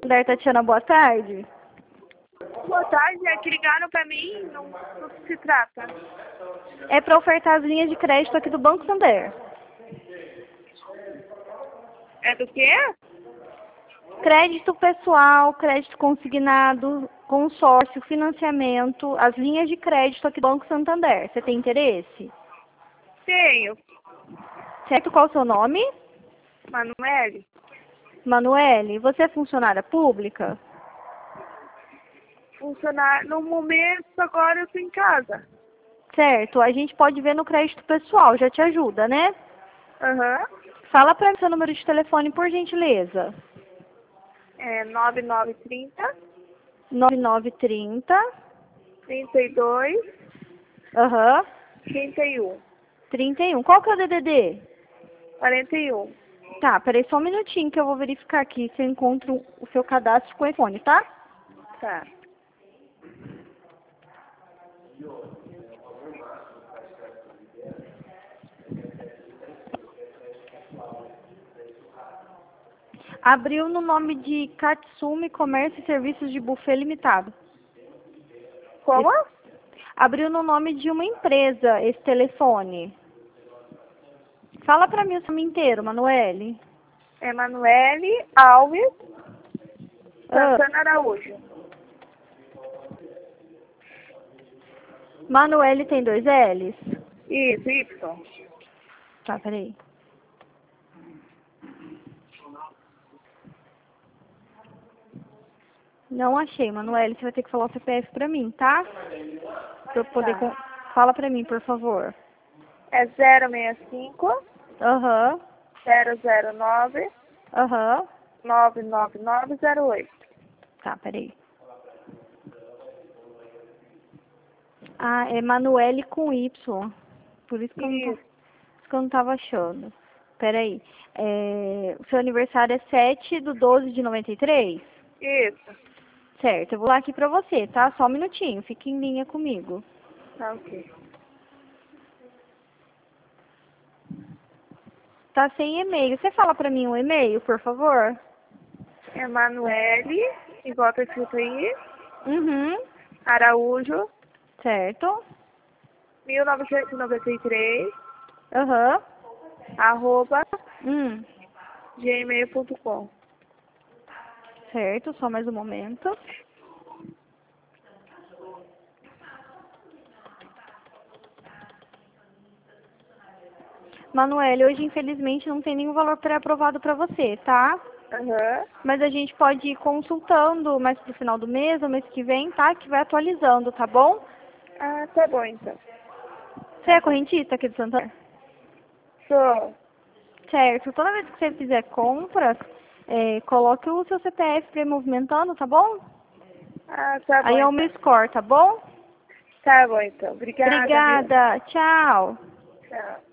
Tatiana, boa tarde. Boa tarde, é que ligaram pra mim, não se trata. É para ofertar as linhas de crédito aqui do Banco Santander. É do quê? Crédito pessoal, crédito consignado, consórcio, financiamento, as linhas de crédito aqui do Banco Santander. Você tem interesse? Tenho. Certo, qual o seu nome? Manuele? Manuele, você é funcionária pública? Funcionário, no momento agora eu tô em casa. Certo, a gente pode ver no crédito pessoal, já te ajuda, né? Aham. Fala para mim seu número de telefone, por gentileza. É 9930 9930, 32 aham, 31 31. Qual que é o DDD? 41. Tá, peraí só um minutinho que eu vou verificar aqui se eu encontro o seu cadastro com o iPhone, tá? Tá. Abriu no nome de Katsumi Comércio e Serviços de Buffet Limitado. Como? Abriu no nome de uma empresa esse telefone. Fala pra mim o seu nome inteiro, Manuele. É Manuele Alves Santana Araújo. Manuele tem 2 L's? Isso, Y. Tá, peraí. Não achei, Manuele. Você vai ter que falar o CPF pra mim, tá? Pra eu poder... Tá. Fala pra mim, por favor. É 065 Aham, 009 aham. 99908. Tá, peraí. Ah, é Manuele com Y. Por isso que Isso. eu não tava achando. Peraí. O seu aniversário é 7/12/93? Isso. Certo, eu vou lá aqui pra você, tá? Só um minutinho, fique em linha comigo. Tá ok. Tá sem e-mail. Você fala pra mim um e-mail, por favor? É Manuele, igual tá escrito aí, Uhum. Araújo, Certo. 1993, Aham. arroba, Hum. gmail.com. Certo, só mais um momento. Manuele, hoje infelizmente não tem nenhum valor pré-aprovado pra você, tá? Aham. Mas a gente pode ir consultando mais pro final do mês, ou mês que vem, tá? Que vai atualizando, tá bom? Ah, tá bom então. Você é correntista aqui do Santander? Sou. Certo. Toda vez que você fizer compras, coloque o seu CPF pra ir movimentando, tá bom? Ah, tá bom Aí é o então. meu score, tá bom? Tá bom então. Obrigada, viu? Obrigada. Tchau. Tchau.